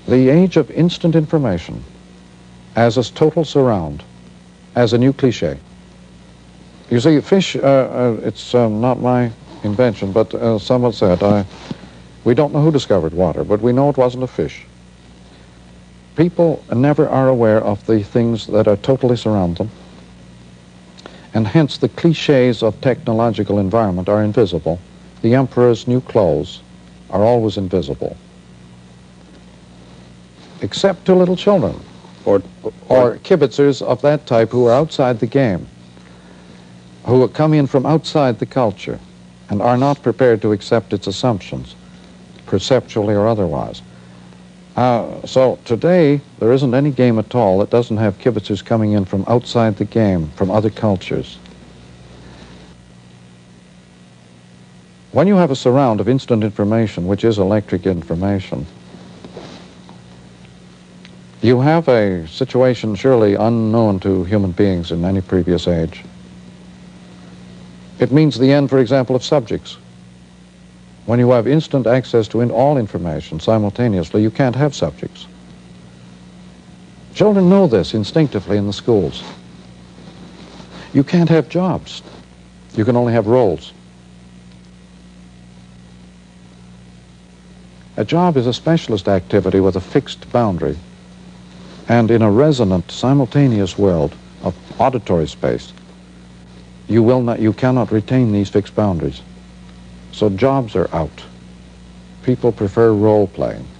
The age of instant information as a total surround, as a new cliche. You see, fish, it's not my invention, but someone said, we don't know who discovered water, but we know it wasn't a fish. People never are aware of the things that are totally surround them, and hence the cliches of technological environment are invisible. The emperor's new clothes are always invisible, except to little children or kibitzers of that type who are outside the game, who come in from outside the culture and are not prepared to accept its assumptions, perceptually or otherwise. So today, there isn't any game at all that doesn't have kibitzers coming in from outside the game, from other cultures. When you have a surround of instant information, which is electric information, you have a situation surely unknown to human beings in any previous age. It means the end, for example, of subjects. When you have instant access to all information simultaneously, you can't have subjects. Children know this instinctively in the schools. You can't have jobs. You can only have roles. A job is a specialist activity with a fixed boundary. And in a resonant, simultaneous world of auditory space, you cannot retain these fixed boundaries. So jobs are out. People prefer role playing.